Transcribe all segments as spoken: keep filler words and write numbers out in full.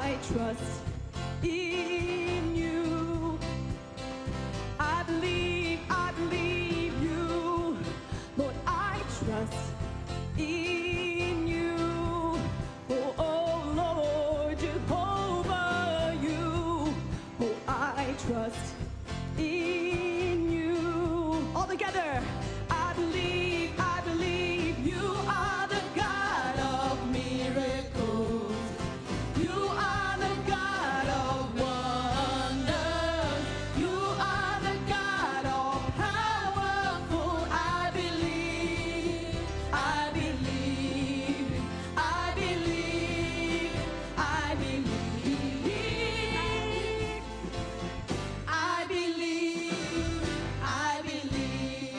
I trust in you. I believe, I believe you. Lord, I trust in you. Oh, oh Lord, Jehovah, you. Oh, I trust in you. All together. I believe, I believe you are the God of miracles. You are the God of wonders. You are the God all powerful. I believe, I believe, I believe, I believe, I believe, I believe.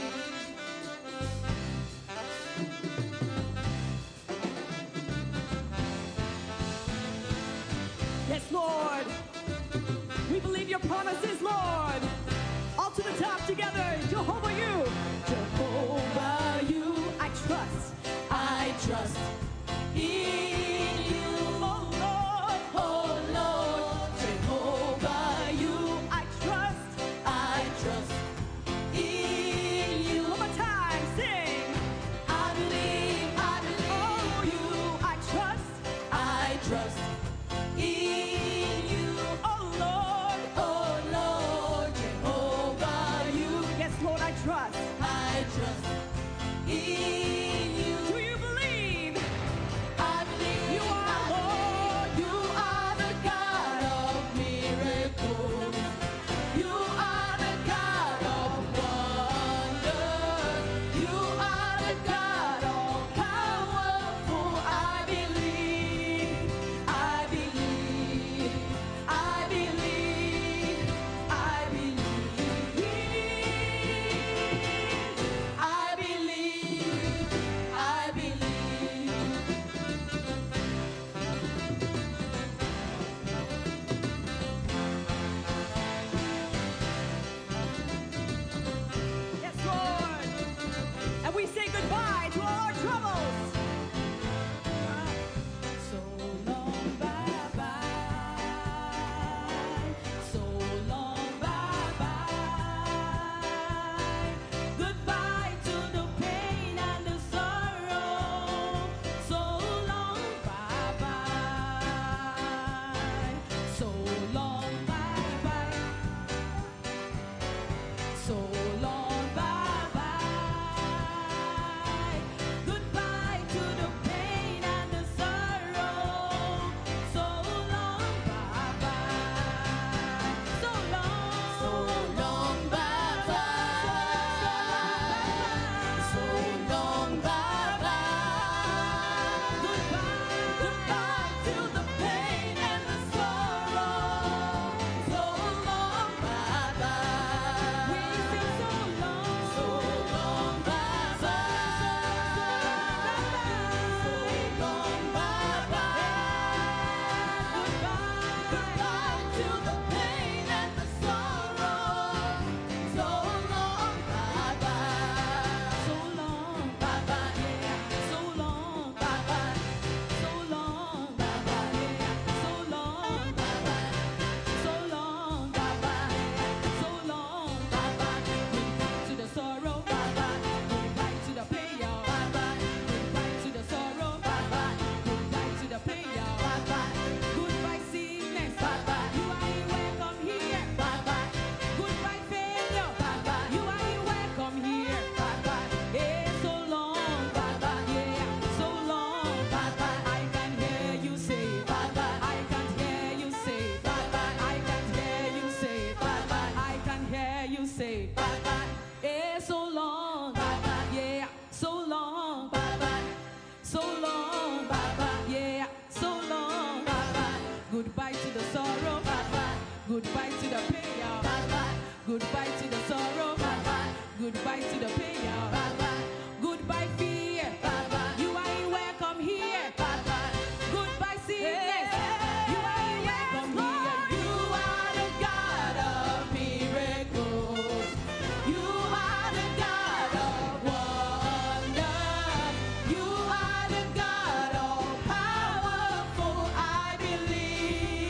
Yes, Lord. We believe your promises, Lord. All to the top together. Jehovah, you. Jehovah, you. I trust. I trust in you. Oh, Lord. Oh, Lord. Jehovah, you. I trust. I trust in you. One more time. Sing. I believe. I believe. Oh, you. I trust. I trust in you, oh Lord, oh Lord, Jehovah, you. Yes, Lord, I trust. I trust in you. Do you believe? I believe you are Lord. You are the God of miracles. You are the God of wonders. You are the God all powerful. I believe. I believe. I believe. I believe. I believe. I believe. Yes, Lord. And we say goodbye to all our troubles. So long, bye bye. So long, bye bye. Goodbye to the pain and the sorrow. So long, bye bye. So long, bye bye. So long, bye bye. Goodbye to the pain and the sorrow. So long, bye bye. So long, so long, bye bye. So long, bye bye. Goodbye, goodbye to the pain and the sorrow. So long, bye bye. We say so long, so long, bye bye. So long, bye bye. Goodbye, goodbye to the pain and the sorrow. So long, bye bye. So long, bye bye. Yeah. So long, bye bye. So long, bye bye. Yeah. So long, bye bye. So long, bye bye. So long, bye bye. Goodbye to the sorrow, bye bye. Goodbye to the pain, y'all. Bye bye. Goodbye to the sorrow, bye bye. Goodbye to the pain, y'all. Bye bye. Goodbye sickness, bye bye. You ain't welcome here, bye bye. Goodbye failure, bye bye. You ain't welcome here, bye bye. Hey, so long, bye bye. Yeah, so long, bye bye. I can hear you say, bye bye. I can hear you say, bye bye. I can hear you say, bye bye. I can hear you say, bye bye. Hey, so long, bye bye. Yeah, so long, bye bye. So long, bye bye. Yeah, so long, bye bye. Goodbye to the sorrow, bye bye. Goodbye to the pain, y'all. Bye bye. Goodbye to the sorrow, bye bye. Goodbye to the pain, y'all. Bye bye. Goodbye fear, bye bye. You ain't welcome here, bye bye. Goodbye sickness, you ain't welcome here. You are the God of miracles. You are the God of wonders. You are the God all powerful. I believe.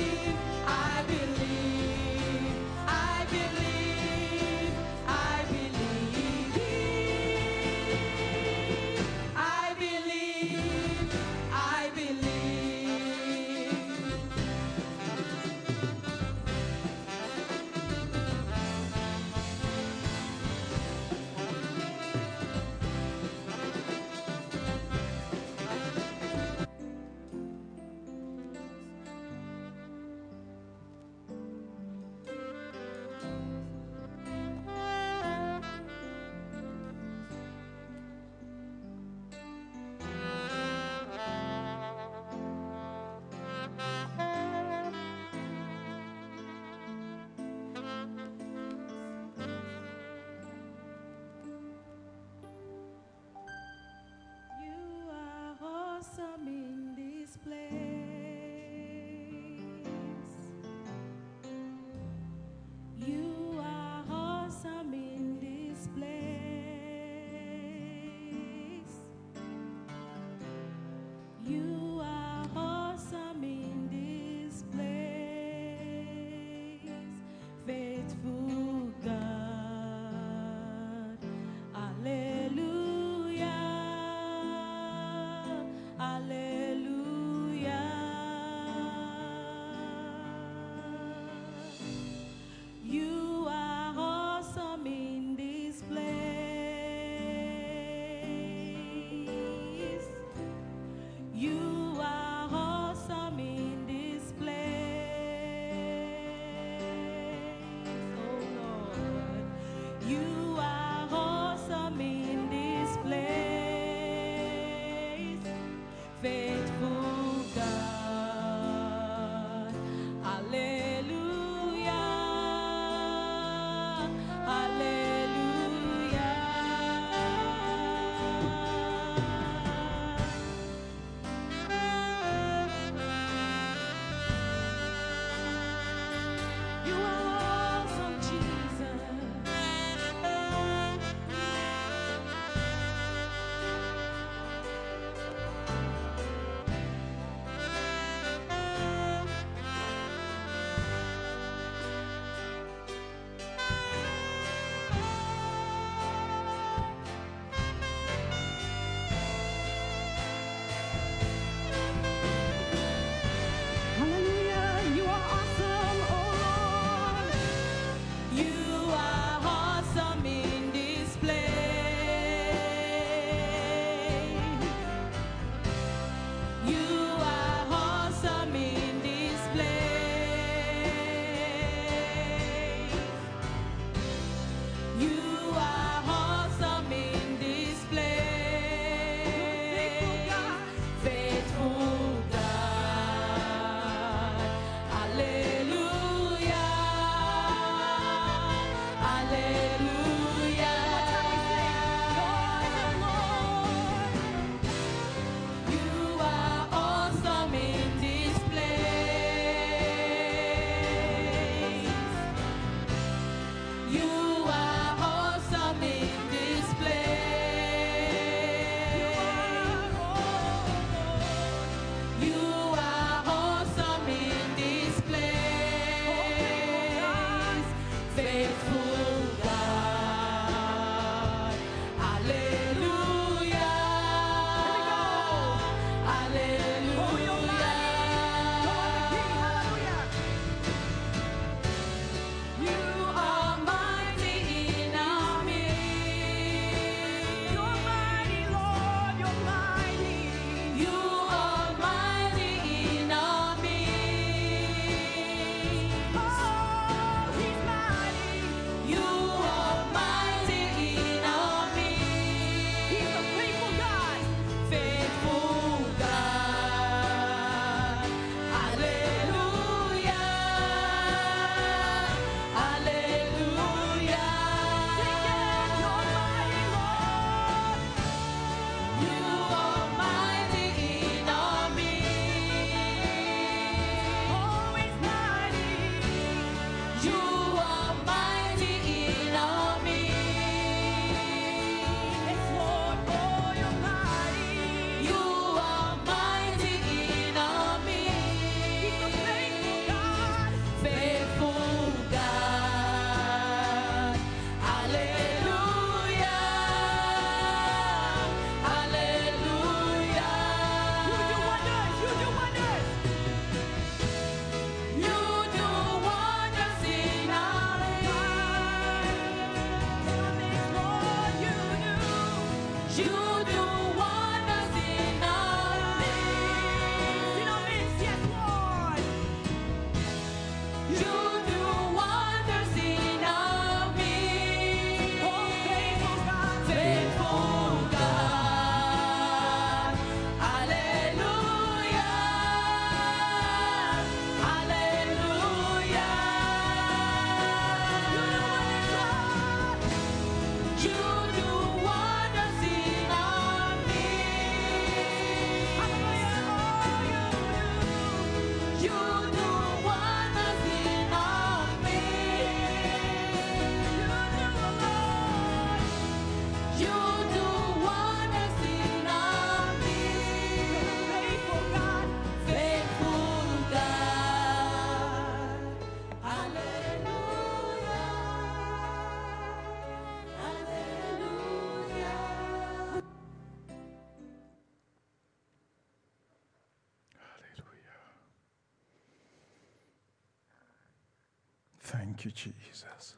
Thank you, Jesus,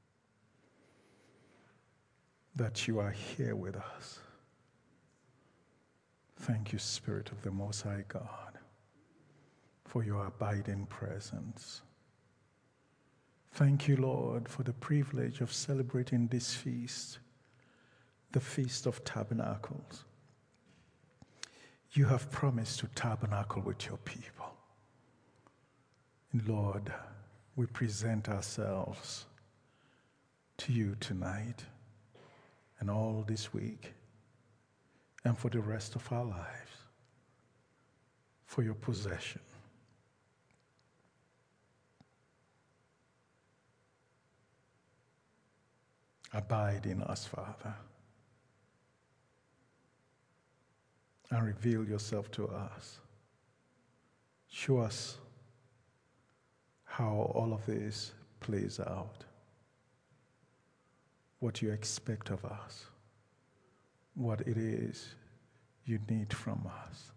that you are here with us. Thank you, Spirit of the Most High God, for your abiding presence. Thank you, Lord, for the privilege of celebrating this feast, the Feast of Tabernacles. You have promised to tabernacle with your people. And Lord, we present ourselves to you tonight and all this week and for the rest of our lives for your possession. Abide in us, Father, and reveal yourself to us. Show us how all of this plays out, what you expect of us, what it is you need from us,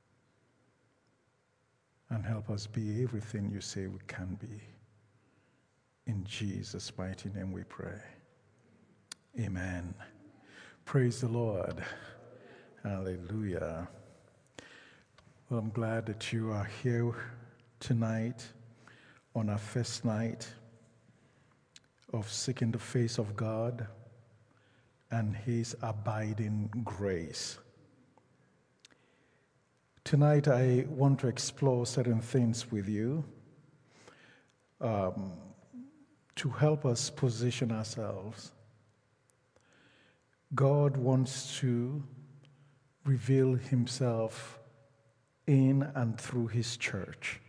and help us be everything you say we can be. In Jesus' mighty name we pray. Amen. Praise the Lord. Hallelujah. Well, I'm glad that you are here tonight on our first night of seeking the face of God and His abiding grace. Tonight I want to explore certain things with you um, to help us position ourselves. God wants to reveal Himself in and through His church.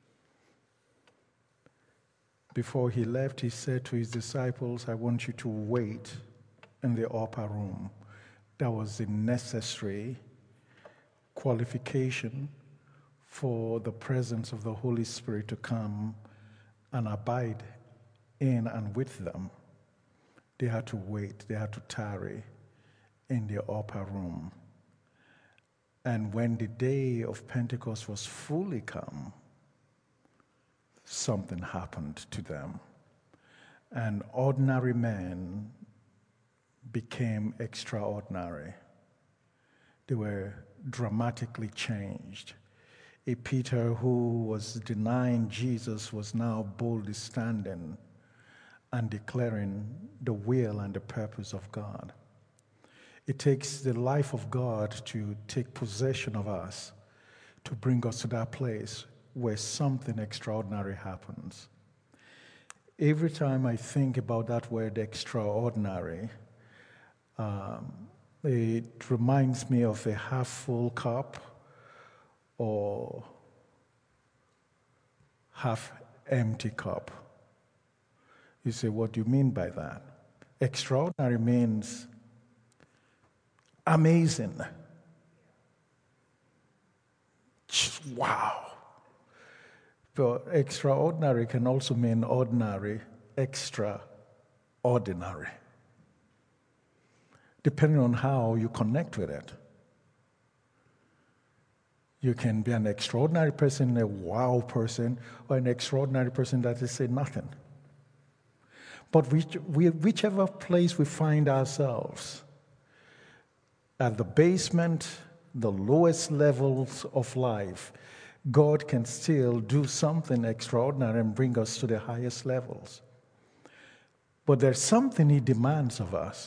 Before He left, He said to His disciples, I want you to wait in the upper room. That was the necessary qualification for the presence of the Holy Spirit to come and abide in and with them. They had to wait, they had to tarry in the upper room. And when the day of Pentecost was fully come, something happened to them. And ordinary men became extraordinary. They were dramatically changed. A Peter who was denying Jesus was now boldly standing and declaring the will and the purpose of God. It takes the life of God to take possession of us, to bring us to that place where something extraordinary happens. Every time I think about that word extraordinary, um, it reminds me of a half-full cup or half-empty cup. You say, what do you mean by that? Extraordinary means amazing. Wow. But extraordinary can also mean ordinary, extraordinary, depending on how you connect with it. You can be an extraordinary person, a wow person, or an extraordinary person that is say nothing. But which, we, whichever place we find ourselves, at the basement, the lowest levels of life, God can still do something extraordinary and bring us to the highest levels. But there's something He demands of us.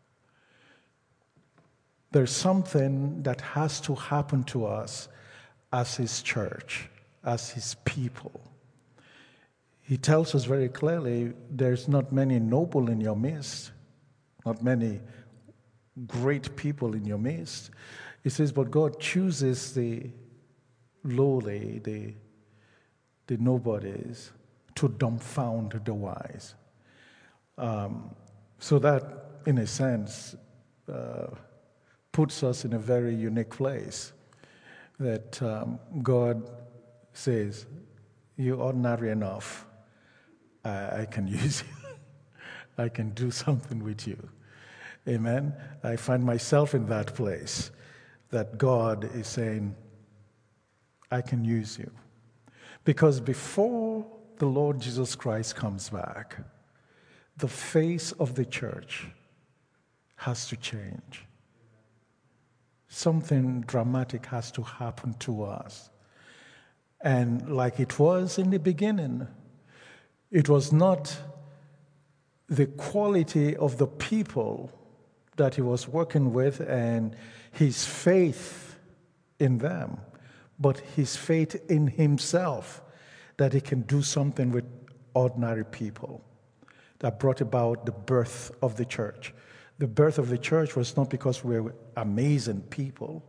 There's something that has to happen to us as His church, as His people. He tells us very clearly, there's not many noble in your midst, not many great people in your midst. He says, but God chooses the lowly, the, the nobodies, to dumbfound the wise. Um, so that, in a sense, uh, puts us in a very unique place. That um, God says, you're ordinary enough. I, I can use you. I can do something with you. Amen. I find myself in that place that God is saying, I can use you. Because before the Lord Jesus Christ comes back, the face of the church has to change. Something dramatic has to happen to us. And like it was in the beginning, it was not the quality of the people that he was working with and his faith in them, but his faith in himself that he can do something with ordinary people that brought about the birth of the church. The birth of the church was not because we were amazing people,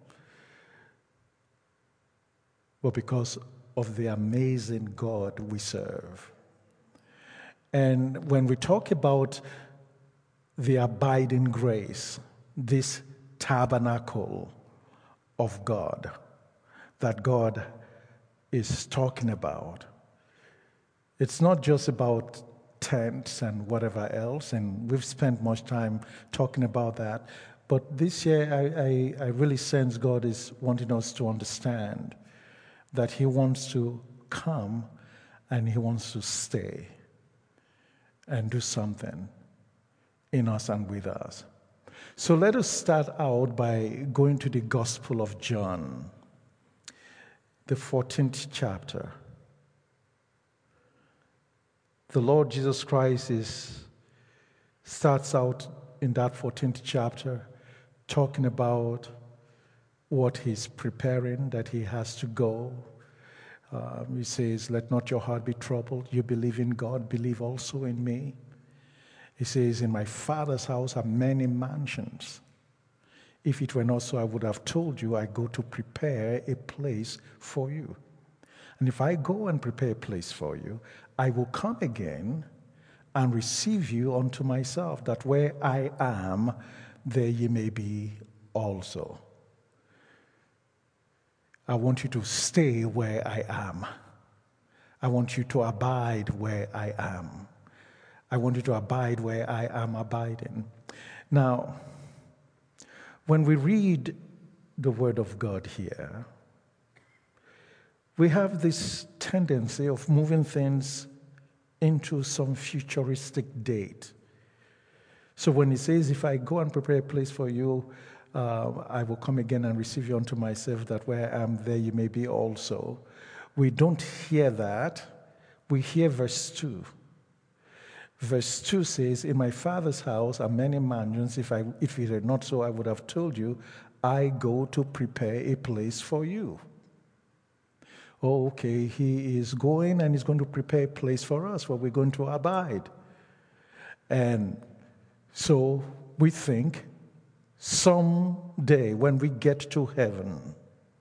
but because of the amazing God we serve. And when we talk about the abiding grace, this tabernacle of God that God is talking about, it's not just about tents and whatever else, and we've spent much time talking about that, but this year I, I, I really sense God is wanting us to understand that he wants to come and he wants to stay and do something in us and with us. So let us start out by going to the Gospel of John, the fourteenth chapter. The Lord Jesus Christ is, starts out in that fourteenth chapter talking about what he's preparing, that he has to go. Um, he says, let not your heart be troubled. You believe in God, believe also in me. He says, in my Father's house are many mansions. If it were not so, I would have told you I go to prepare a place for you. And if I go and prepare a place for you, I will come again and receive you unto myself, that where I am, there ye may be also. I want you to stay where I am. I want you to abide where I am. I want you to abide where I am abiding. Now, when we read the Word of God here, we have this tendency of moving things into some futuristic date. So when he says, if I go and prepare a place for you, uh, I will come again and receive you unto myself, that where I am, there you may be also. We don't hear that. We hear verse two. Verse two says, in my Father's house are many mansions. If I, if it had not so, I would have told you, I go to prepare a place for you. Oh, okay, he is going and he's going to prepare a place for us where we're going to abide. And so we think someday when we get to heaven,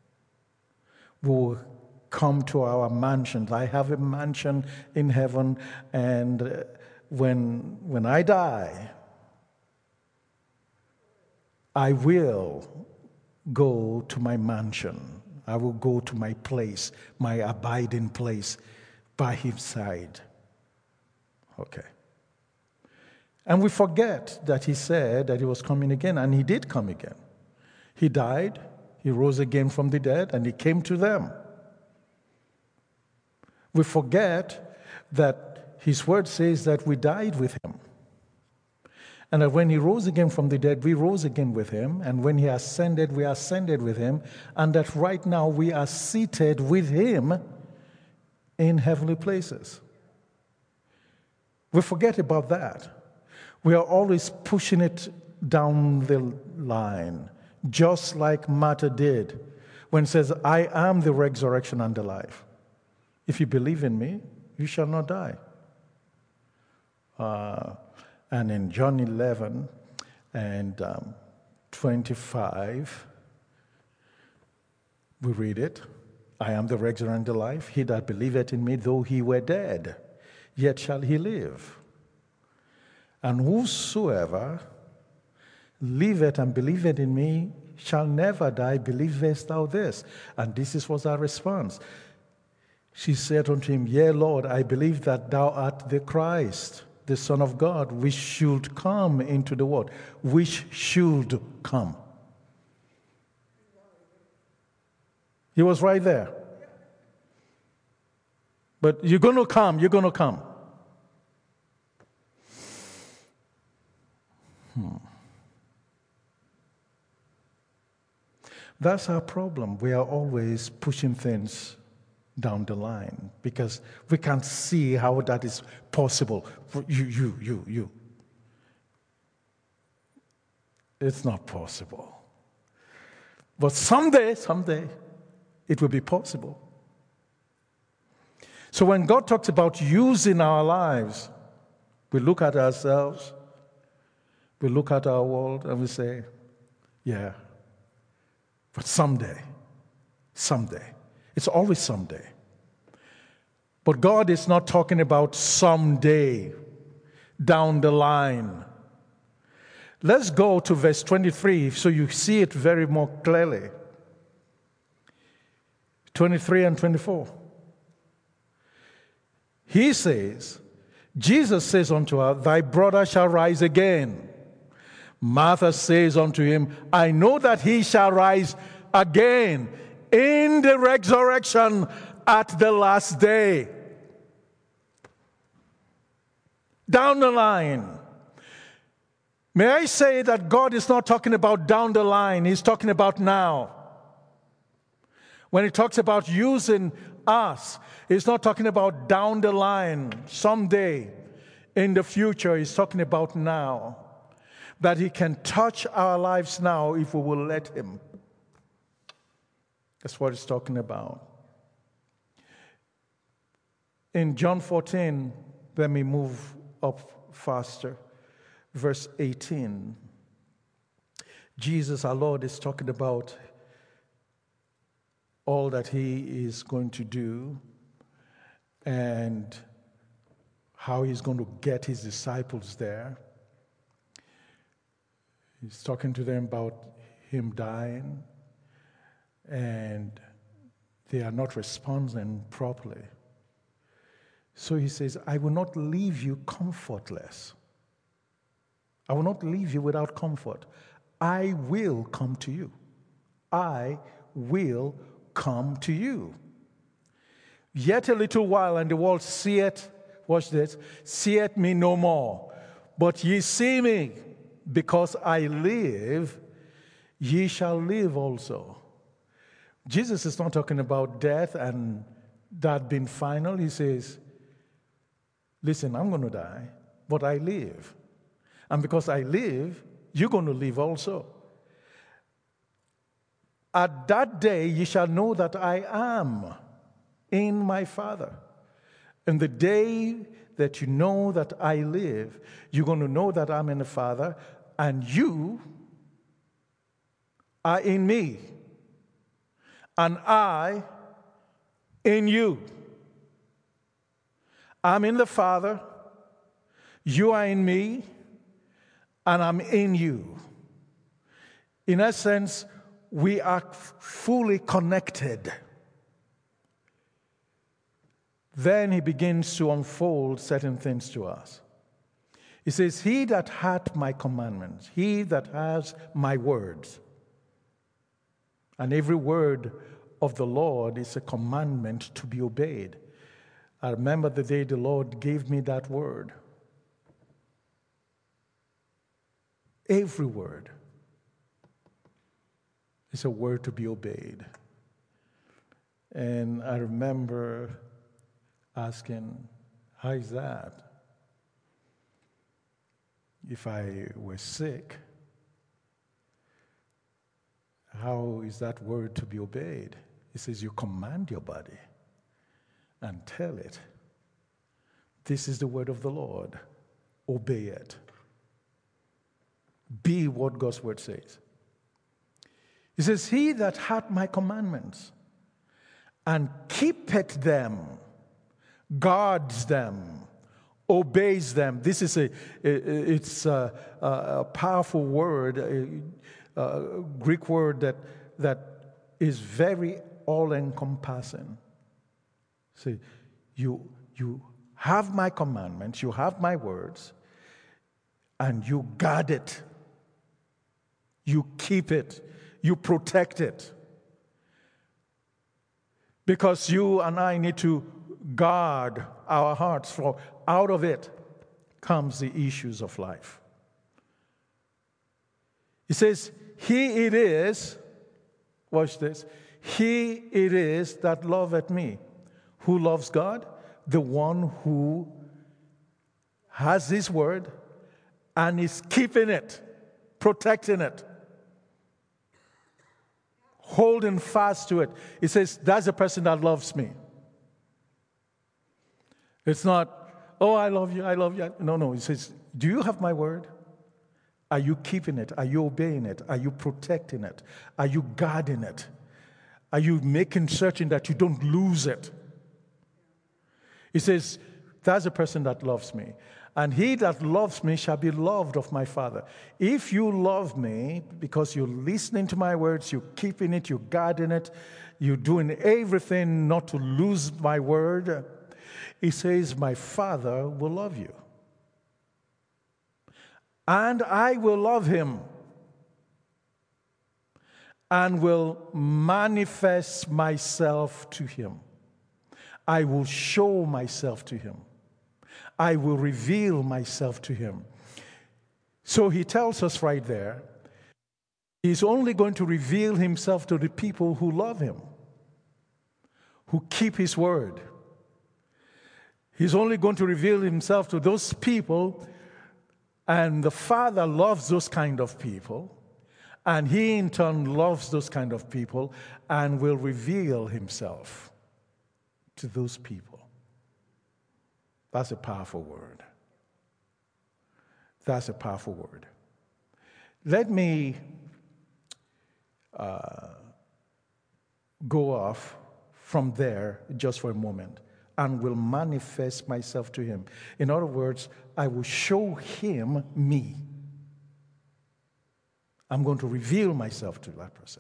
we'll come to our mansions. I have a mansion in heaven, and uh, when, when I die, I will go to my mansion. I will go to my place, my abiding place by his side. Okay. And we forget that he said that he was coming again, and he did come again. He died, he rose again from the dead, and he came to them. We forget that his word says that we died with him. And that when he rose again from the dead, we rose again with him. And when he ascended, we ascended with him. And that right now we are seated with him in heavenly places. We forget about that. We are always pushing it down the line, just like Martha did when it says, I am the resurrection and the life. If you believe in me, you shall not die. Uh, and in John eleven and um, twenty-five, we read it. I am the resurrection and the life. He that believeth in me, though he were dead, yet shall he live. And whosoever liveth and believeth in me shall never die. Believest thou this? And this is was our response. She said unto him, Yea, Lord, I believe that thou art the Christ, the Son of God, which should come into the world. Which should come. He was right there. But you're going to come, you're going to come. Hmm. That's our problem. We are always pushing things down the line because we can't see how that is possible for you, you, you, you. It's not possible. But someday, someday, it will be possible. So when God talks about using our lives, we look at ourselves, we look at our world, and we say, yeah, but someday, someday. It's always someday. But God is not talking about someday down the line. Let's go to verse twenty-three so you see it very more clearly. twenty-three and twenty-four. He says, Jesus says unto her, thy brother shall rise again. Martha says unto him, I know that he shall rise again in the resurrection at the last day. Down the line. May I say that God is not talking about down the line, He's talking about now. When He talks about using us, He's not talking about down the line, someday in the future. He's talking about now. That He can touch our lives now if we will let Him. That's what He's talking about. In John fourteen, let me move up faster. Verse eighteen. Jesus, our Lord, is talking about all that He is going to do and how He's going to get His disciples there. He's talking to them about Him dying, and they are not responding properly. So He says, I will not leave you comfortless. I will not leave you without comfort. I will come to you. I will come to you. Yet a little while, and the world seeth, watch this, seeth me no more. But ye see me, because I live, ye shall live also. Jesus is not talking about death and that being final. He says, listen, I'm going to die, but I live. And because I live, you're going to live also. At that day, ye shall know that I am in my Father. And the day that you know that I live, you're going to know that I'm in the Father, and you are in me, and I in you. I'm in the Father, you are in me, and I'm in you. In essence, we are fully connected. Then He begins to unfold certain things to us. He says, he that hath my commandments, he that has my words. And every word of the Lord is a commandment to be obeyed. I remember the day the Lord gave me that word. Every word is a word to be obeyed. And I remember asking, how is that? If I were sick, how is that word to be obeyed? He says, you command your body and tell it, this is the word of the Lord. Obey it. Be what God's word says. He says, he that hath my commandments and keepeth them, guards them, obeys them. This is a, it's a, a powerful word, a, a Greek word that, that is very all-encompassing. See, you, you have my commandments, you have my words, and you guard it. You keep it. You protect it. Because you and I need to guard our hearts, for out of it comes the issues of life. He says, he it is, watch this, he it is that loveth me. Who loves God? The one who has his word and is keeping it, protecting it, holding fast to it. He says, that's the person that loves me. It's not, oh, I love you, I love you. No, no. He says, do you have my word? Are you keeping it? Are you obeying it? Are you protecting it? Are you guarding it? Are you making certain that you don't lose it? He says, that's the person that loves me. And he that loves me shall be loved of my Father. If you love me because you're listening to my words, you're keeping it, you're guarding it, you're doing everything not to lose my word, he says, my Father will love you. And I will love him and will manifest myself to him. I will show myself to him. I will reveal myself to him. So he tells us right there, he's only going to reveal himself to the people who love him, who keep his word. He's only going to reveal himself to those people, and the Father loves those kind of people, and he in turn loves those kind of people and will reveal himself to those people. That's a powerful word. That's a powerful word. Let me uh, go off from there just for a moment and will manifest myself to him. In other words, I will show him me. I'm going to reveal myself to that person.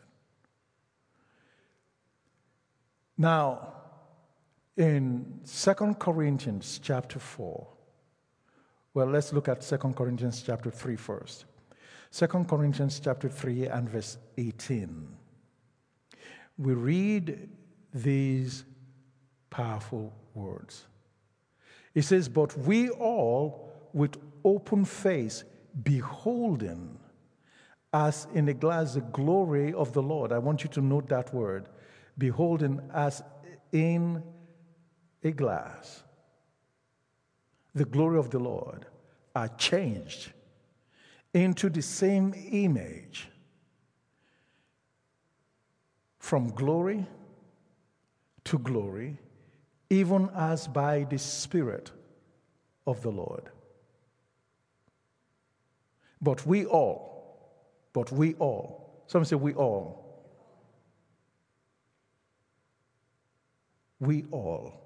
Now, in Second Corinthians chapter four, well, let's look at Second Corinthians chapter three first. Second Corinthians chapter three and verse eighteen. We read these powerful words. It says, but we all with open face beholding as in a glass the glory of the Lord. I want you to note that word. Beholding as in a glass the glory of the Lord are changed into the same image from glory to glory, even as by the Spirit of the Lord. But we all, but we all, some say we all, we all,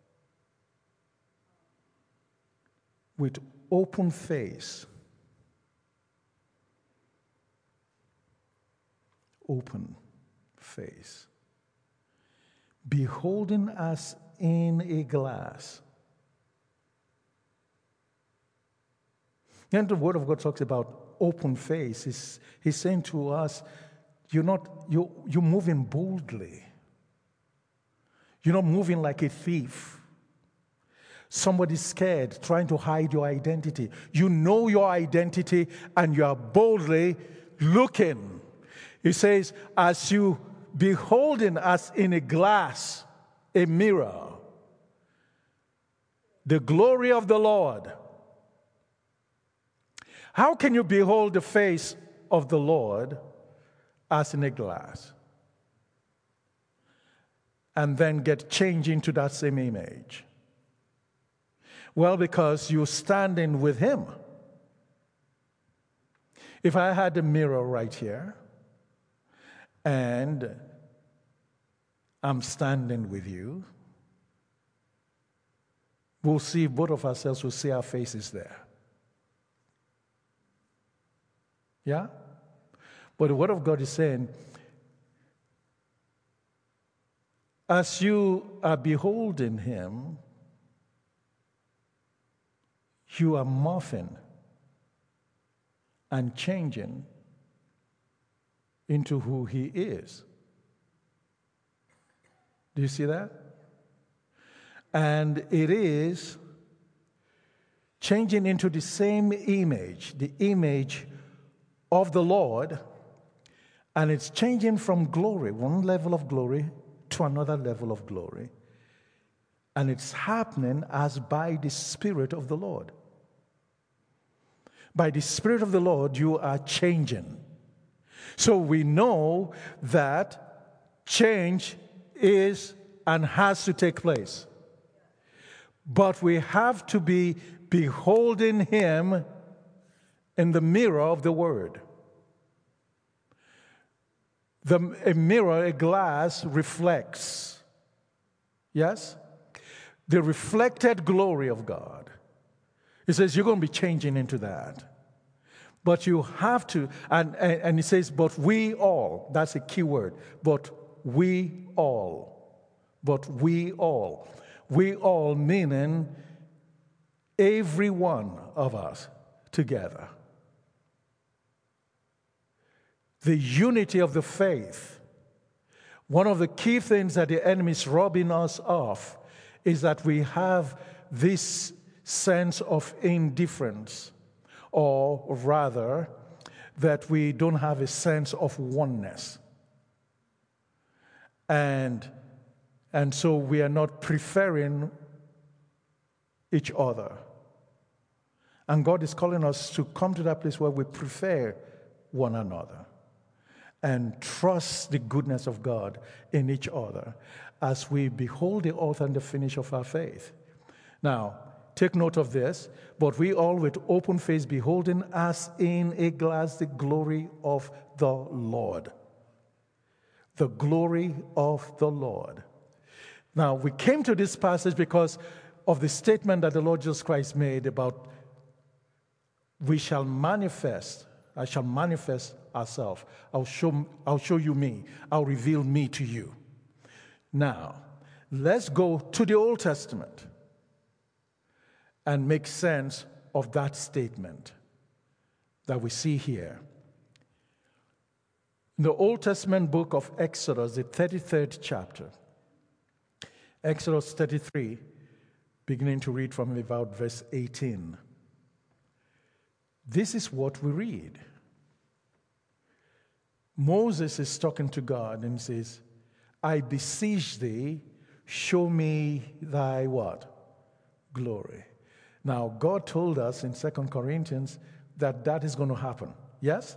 with open face, open face, beholding us in a glass. And the Word of God talks about open face. He's, he's saying to us, you're not, you you're moving boldly. You're not moving like a thief. Somebody's scared, trying to hide your identity. You know your identity and you are boldly looking. He says, as you beholding as in a glass, a mirror, the glory of the Lord. How can you behold the face of the Lord as in a glass and then get changed into that same image? Well, because you're standing with him. If I had a mirror right here and I'm standing with you, we'll see both of ourselves, we'll see our faces there. Yeah? But the Word of God is saying, as you are beholding him, you are morphing and changing into who he is. Do you see that? And it is changing into the same image, the image of the Lord, and it's changing from glory, one level of glory, to another level of glory. And it's happening as by the Spirit of the Lord. By the Spirit of the Lord, you are changing. So we know that change is and has to take place. But we have to be beholding Him in the mirror of the Word. The, a mirror, a glass, reflects. Yes? The reflected glory of God. He says you're going to be changing into that. But you have to, and, and, and he says, but we all, that's a key word, but we all, but we all. We all meaning every one of us together. The unity of the faith. One of the key things that the enemy is robbing us of is that we have this sense of indifference, or rather, that we don't have a sense of oneness. And, and so we are not preferring each other. And God is calling us to come to that place where we prefer one another and trust the goodness of God in each other as we behold the author and the finish of our faith. Now, take note of this, but we all with open face beholding as in a glass the glory of the Lord. The glory of the Lord. Now, we came to this passage because of the statement that the Lord Jesus Christ made about we shall manifest, I shall manifest ourselves. I'll show, I'll show you me. I'll reveal me to you. Now, let's go to the Old Testament and make sense of that statement that we see here. In the Old Testament book of Exodus, the thirty-third chapter, Exodus thirty-three, beginning to read from about verse eighteen. This is what we read. Moses is talking to God and says, I beseech thee, show me thy what? Glory. Now, God told us in Second Corinthians that that is going to happen. Yes?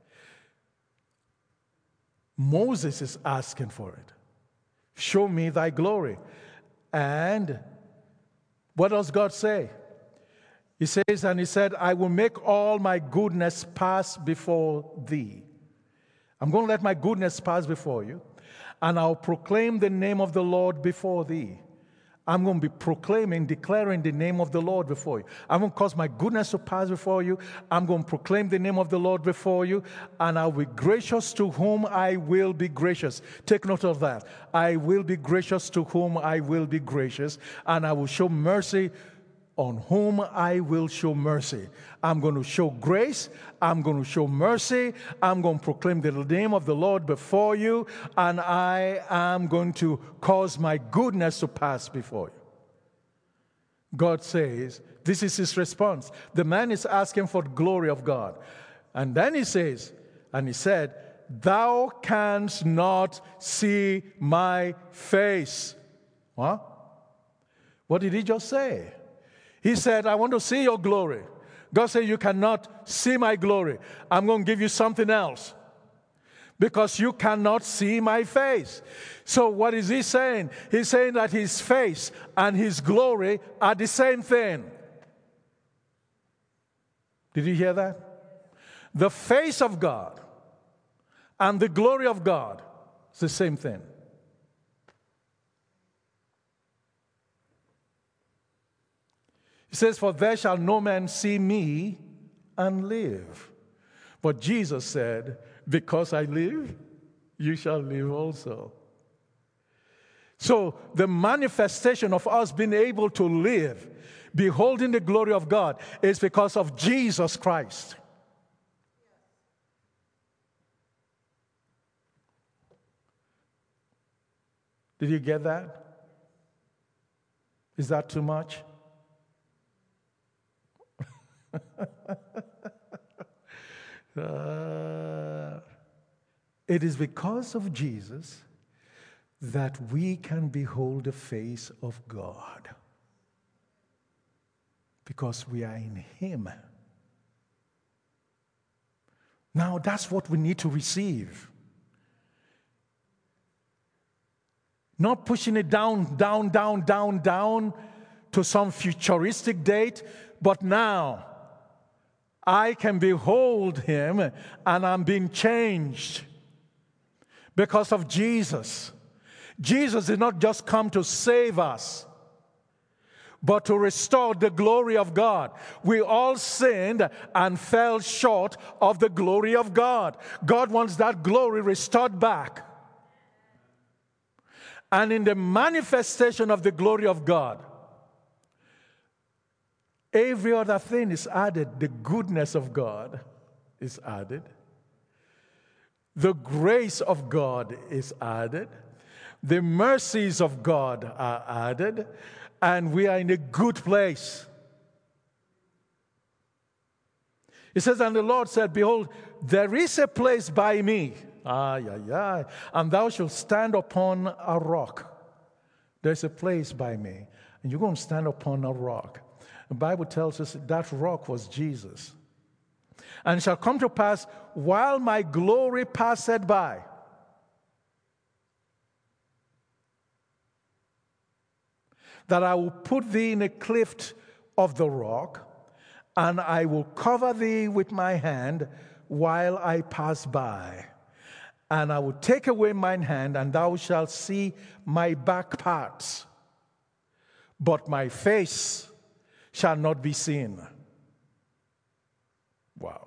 Moses is asking for it. Show me thy glory. And what does God say? He says, and he said, I will make all my goodness pass before thee. I'm going to let my goodness pass before you, and I'll proclaim the name of the Lord before thee. I'm going to be proclaiming, declaring the name of the Lord before you. I'm going to cause my goodness to pass before you. I'm going to proclaim the name of the Lord before you, and I'll be gracious to whom I will be gracious. Take note of that. I will be gracious to whom I will be gracious, and I will show mercy on whom I will show mercy. I'm going to show grace. I'm going to show mercy. I'm going to proclaim the name of the Lord before you, and I am going to cause my goodness to pass before you. God says, this is his response. The man is asking for the glory of God. And then he says, and he said, thou canst not see my face. What? What did he just say? He said, I want to see your glory. God said, you cannot see my glory. I'm going to give you something else because you cannot see my face. So what is he saying? He's saying that his face and his glory are the same thing. Did you hear that? The face of God and the glory of God is the same thing. He says, for there shall no man see me and live. But Jesus said, because I live, you shall live also. So the manifestation of us being able to live, beholding the glory of God, is because of Jesus Christ. Did you get that? Is that too much? uh, it is because of Jesus that we can behold the face of God. Because we are in Him. Now that's what we need to receive. Not pushing it down, down, down, down, down to some futuristic date, but now I can behold Him and I'm being changed because of Jesus. Jesus did not just come to save us, but to restore the glory of God. We all sinned and fell short of the glory of God. God wants that glory restored back. And in the manifestation of the glory of God, every other thing is added. The goodness of God is added. The grace of God is added. The mercies of God are added. And we are in a good place. It says, and the Lord said, behold, there is a place by me. Ah, yeah, yeah. And thou shalt stand upon a rock. There's a place by me. And you're going to stand upon a rock. The Bible tells us that rock was Jesus. And it shall come to pass, while my glory passeth by, that I will put thee in a cleft of the rock, and I will cover thee with my hand while I pass by. And I will take away mine hand, and thou shalt see my back parts, but my face shall not be seen. Wow.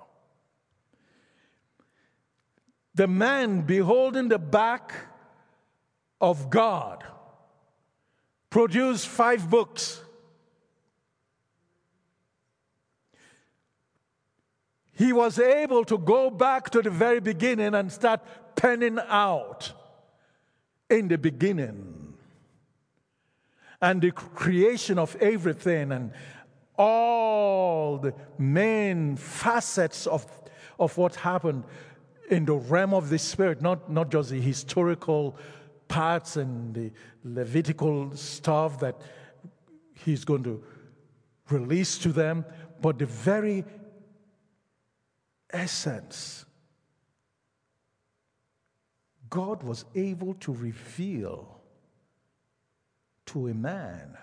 The man beholding the back of God produced five books. He was able to go back to the very beginning and start penning out in the beginning. And the creation of everything and all the main facets of, of what happened in the realm of the Spirit, not, not just the historical parts and the Levitical stuff that He's going to release to them, but the very essence. God was able to reveal to a man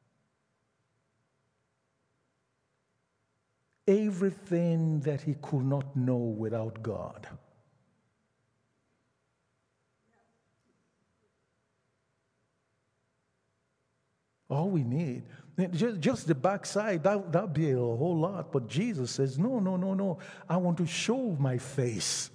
everything that he could not know without God. All we need, just, just the backside, that that'd be a whole lot. But Jesus says, no, no, no, no. I want to show my face.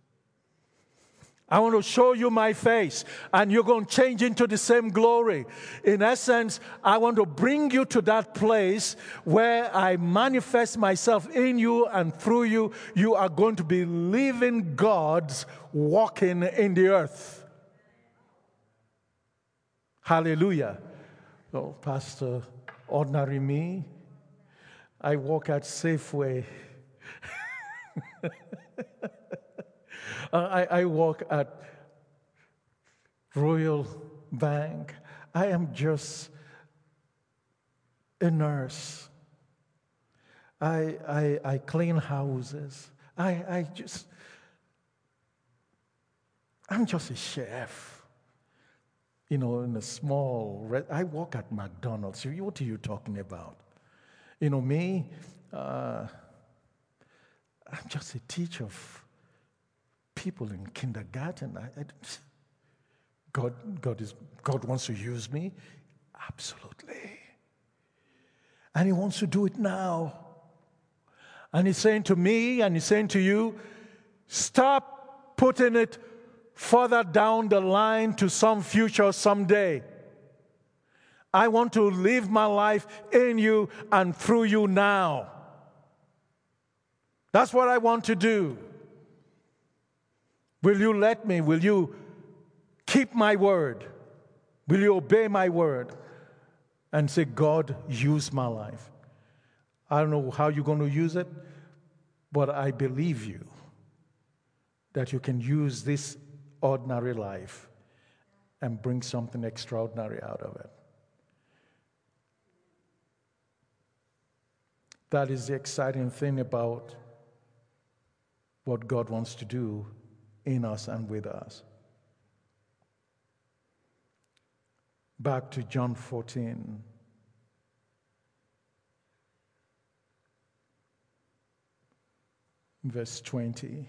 I want to show you my face, and you're going to change into the same glory. In essence, I want to bring you to that place where I manifest myself in you and through you. You are going to be living gods walking in the earth. Hallelujah. Oh, Pastor, ordinary me, I walk at Safeway. I, I walk at Royal Bank. I am just a nurse. I, I, I clean houses. I, I just, I'm just a chef. You know, in a small, I work at McDonald's. What are you talking about? You know, me, uh, I'm just a teacher of people in kindergarten. I, I, God, God, is, God wants to use me? Absolutely. And He wants to do it now. And He's saying to me, and He's saying to you, stop putting it further down the line to some future someday. I want to live my life in you and through you now. That's what I want to do. Will you let me? Will you keep my word? Will you obey my word? and say, God, use my life. I don't know how you're going to use it, but I believe you that you can use this ordinary life and bring something extraordinary out of it. That is the exciting thing about what God wants to do in us and with us. Back to John fourteen. Verse twenty.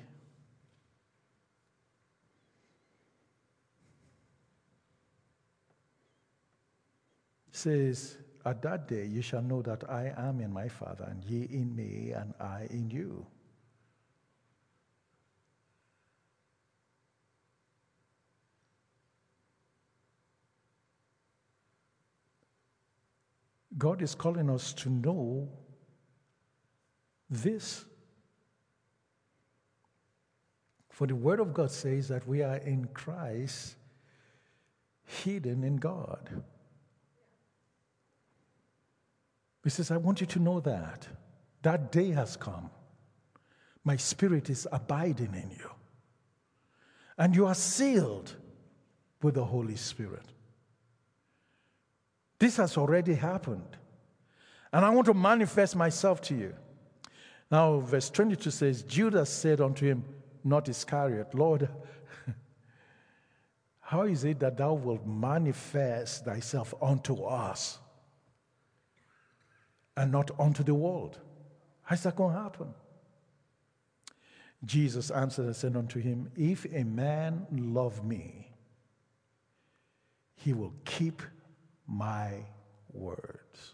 It says, at that day you shall know that I am in my Father, and ye in me, and I in you. God is calling us to know this. For the Word of God says that we are in Christ, hidden in God. He says, I want you to know that. That day has come. My Spirit is abiding in you. And you are sealed with the Holy Spirit. This has already happened. And I want to manifest myself to you. Now, verse twenty-two says, Judas said unto him, not Iscariot, Lord, how is it that thou wilt manifest thyself unto us and not unto the world? How's that going to happen? Jesus answered and said unto him, if a man love me, he will keep my words.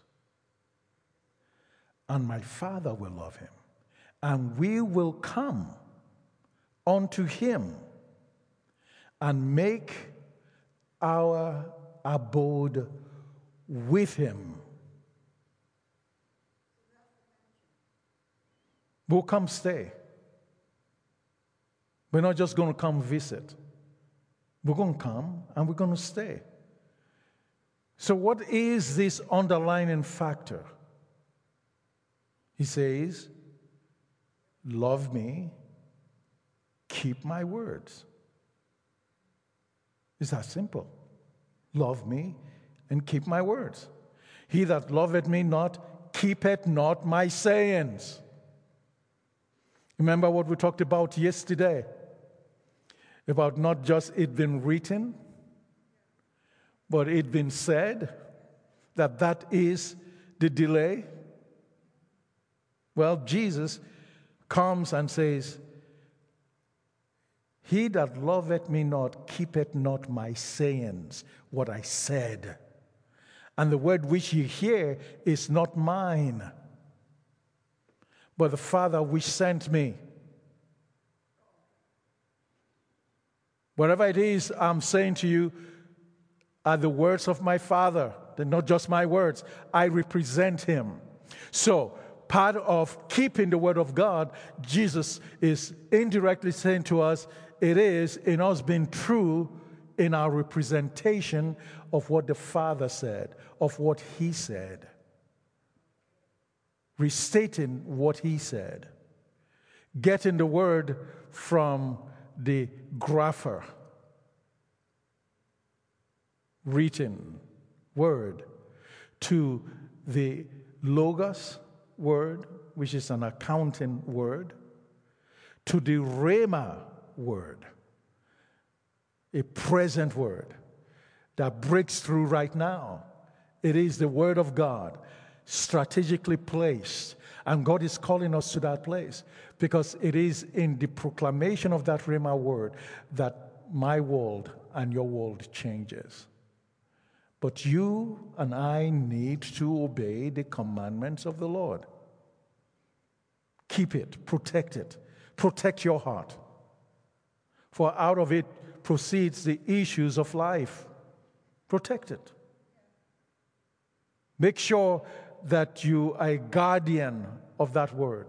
And my Father will love him, and we will come unto him and make our abode with him. We'll come stay. We're not just going to come visit. We're going to come and we're going to stay. So what is this underlying factor? He says, love me, keep my words. It's that simple. Love me and keep my words. He that loveth me not, keepeth not my sayings. Remember what we talked about yesterday? About not just it being written, but it being said, that that is the delay. Well, Jesus comes and says, he that loveth me not, keepeth not my sayings, what I said. And the word which ye hear is not mine, but the Father which sent me. Whatever it is I'm saying to you are the words of my Father. They're not just my words. I represent him. So, part of keeping the word of God, Jesus is indirectly saying to us, it is in us being true in our representation of what the Father said, of what he said. Restating what he said. Getting the word from the grapher. Written word to the logos word, which is an accounting word, to the rhema word, a present word that breaks through right now. It is the word of God, strategically placed, and God is calling us to that place because it is in the proclamation of that rhema word that my world and your world changes. But you and I need to obey the commandments of the Lord. Keep it, protect it, protect your heart. For out of it proceeds the issues of life. Protect it. Make sure that you are a guardian of that word.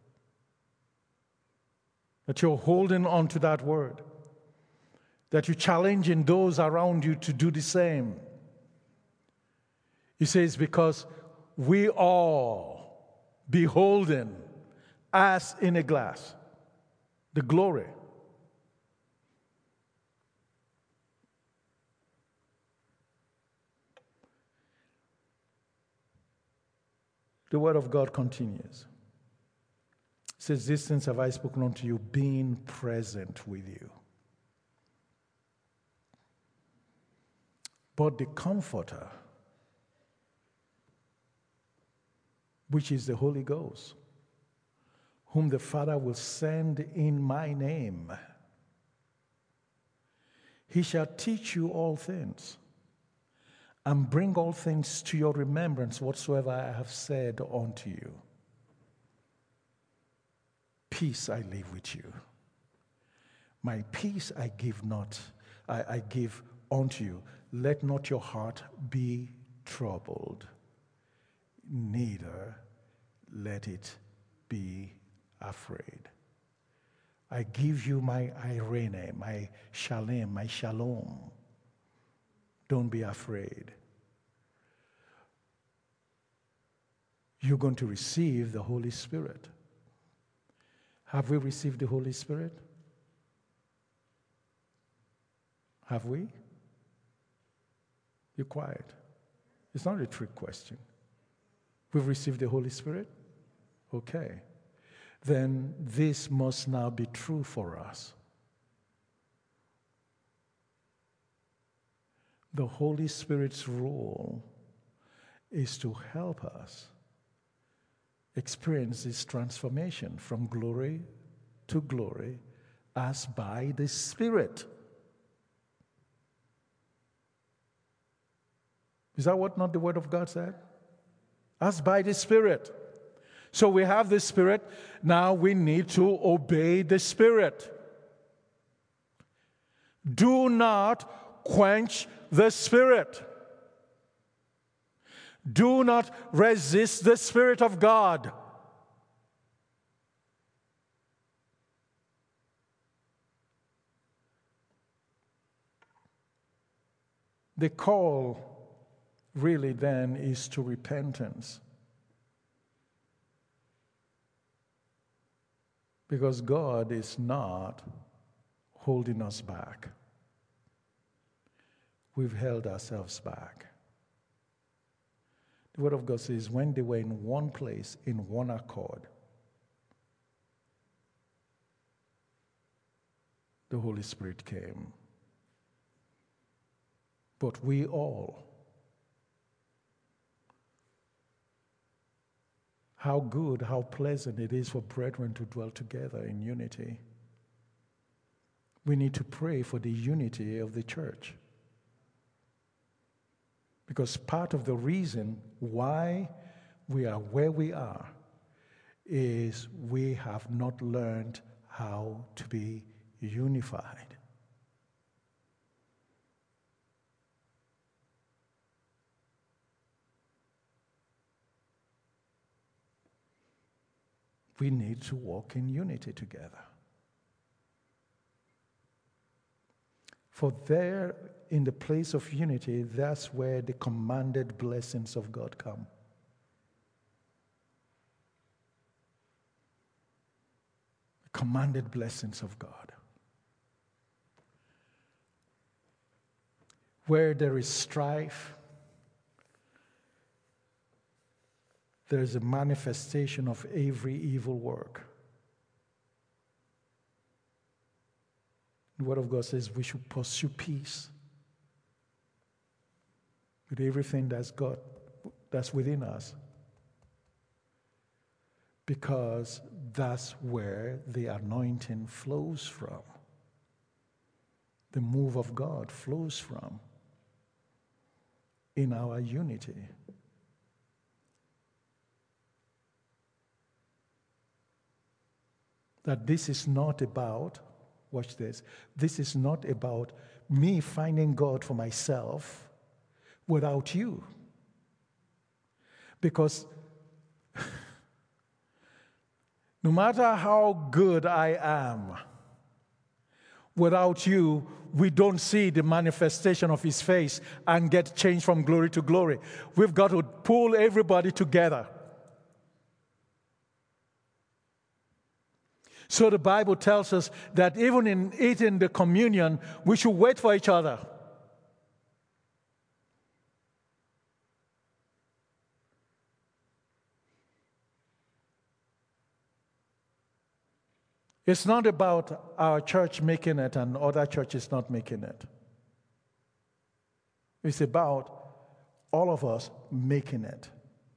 That you're holding on to that word. That you're challenging those around you to do the same. He says, because we all beholding as in a glass the glory the word of God continues. It says, these things have I spoken unto you, being present with you. But the Comforter, which is the Holy Ghost, whom the Father will send in my name, he shall teach you all things, and bring all things to your remembrance whatsoever I have said unto you. Peace I leave with you. My peace I give not, I, I give unto you. Let not your heart be troubled, neither let it be afraid. I give you my irene, my shalem, my shalom. Don't be afraid. You're going to receive the Holy Spirit. Have we received the Holy Spirit? Have we? You're quiet. It's not a trick question. We've received the Holy Spirit? Okay. Then this must now be true for us. The Holy Spirit's role is to help us experience this transformation from glory to glory as by the Spirit. Is that what not the Word of God said? As by the Spirit. So we have the Spirit. Now we need to obey the Spirit. Do not quench the Spirit. Do not resist the Spirit of God. The call really then is to repentance. Because God is not holding us back. We've held ourselves back. The Word of God says, when they were in one place, in one accord, the Holy Spirit came. But we all, how good, how pleasant it is for brethren to dwell together in unity. We need to pray for the unity of the church. Because part of the reason why we are where we are is we have not learned how to be unified. We need to walk in unity together. For there, in the place of unity, that's where the commanded blessings of God come. The commanded blessings of God. Where there is strife, there is a manifestation of every evil work. The Word of God says we should pursue peace with everything that's God, that's within us. Because that's where the anointing flows from. The move of God flows from in our unity. That this is not about, watch this, this is not about me finding God for myself without you. Because no matter how good I am, Without you, we don't see the manifestation of his face and get changed from glory to glory. We've got to pull everybody together. So the Bible tells us that even in eating the communion, we should wait for each other. It's not about our church making it and other churches not making it. It's about all of us making it.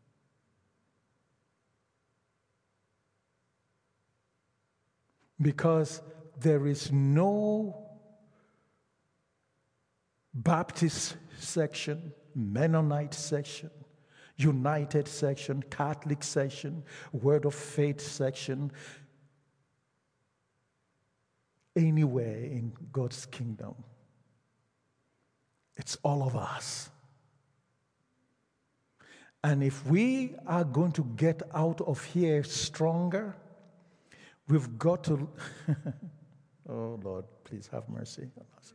Because there is no Baptist section, Mennonite section, United section, Catholic section, Word of Faith section, anywhere in God's kingdom. It's all of us. And if we are going to get out of here stronger, we've got to, oh Lord, please have mercy on us.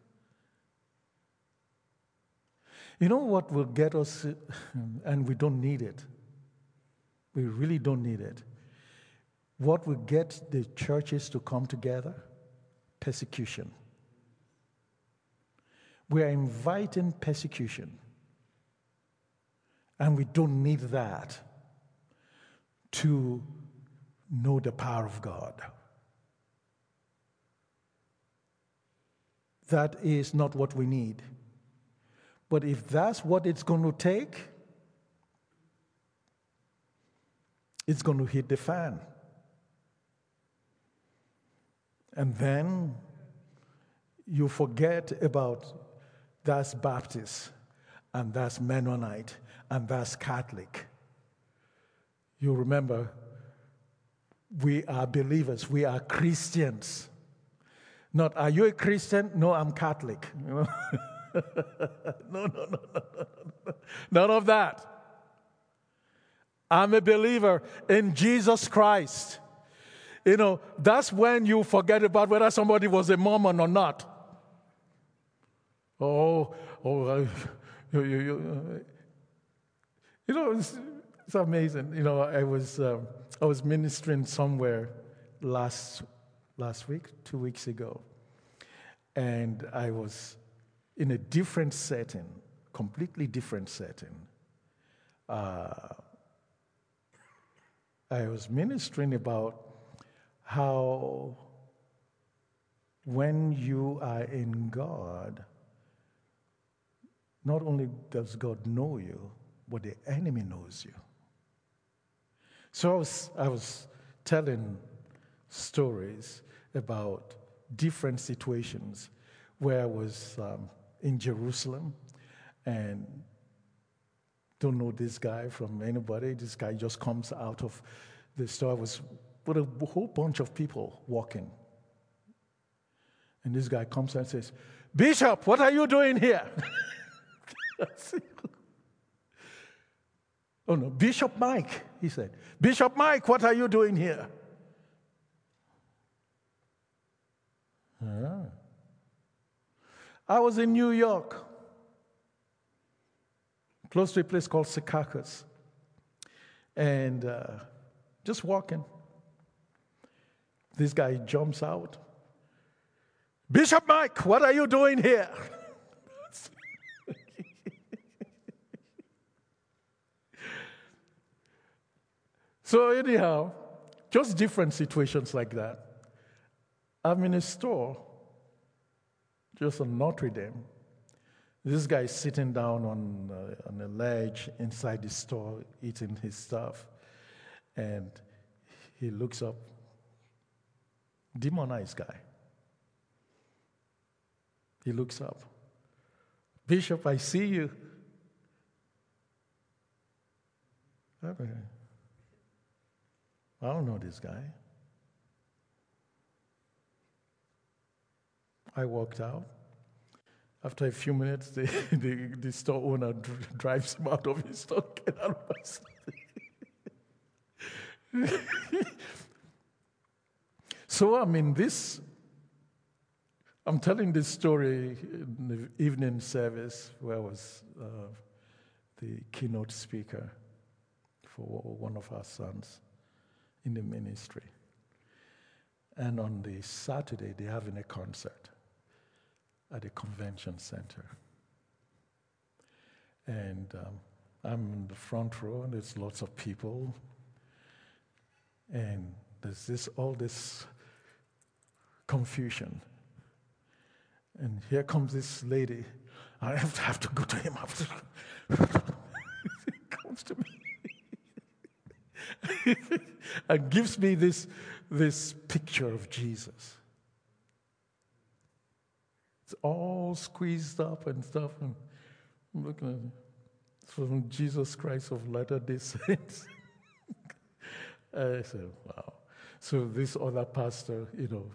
You know what will get us, and we don't need it. We really don't need it. What will get the churches to come together? Persecution. We are inviting persecution. And we don't need that to know the power of God. That is not what we need. But if that's what it's going to take, it's going to hit the fan. And then you forget about that's Baptist, and that's Mennonite, and that's Catholic. You remember, we are believers, we are Christians. Not, are you a Christian? No, I'm Catholic. no, no, no, no, no. None of that. I'm a believer in Jesus Christ. You know, that's when you forget about whether somebody was a Mormon or not. Oh, oh, uh, you, you, you, you know, it's, it's amazing. You know, I was um, I was ministering somewhere last last week, two weeks ago, and I was in a different setting, completely different setting. Uh, I was ministering about how when you are in God, not only does God know you, but the enemy knows you. So I was, I was telling stories about different situations where I was um, in Jerusalem and don't know this guy from anybody. This guy just comes out of the store. I was with a whole bunch of people walking. And this guy comes and says, "Bishop, what are you doing here?" Oh no, Bishop Mike, he said. "Bishop Mike, what are you doing here?" Ah. I was in New York, close to a place called Secaucus, and uh, just walking. This guy jumps out. "Bishop Mike, what are you doing here?" So anyhow, just different situations like that. I'm in a store, just on Notre Dame. This guy is sitting down on, uh, on a ledge inside the store, eating his stuff. And he looks up. Demonized guy. He looks up. "Bishop, I see you." I don't know this guy. I walked out. After a few minutes, the, the, the store owner dr- drives him out of his store. Get out of my store. So I'm in this, I'm telling this story in the evening service where I was uh, the keynote speaker for one of our sons in the ministry. And on the Saturday, they're having a concert at the convention center. And um, I'm in the front row, and there's lots of people. And there's this all this confusion. And here comes this lady. I have to have to go to him after. He comes to me and gives me this, this picture of Jesus. It's all squeezed up and stuff. And I'm looking at it. It's from Jesus Christ of Latter-day Saints. I said, wow. So this other pastor, you know,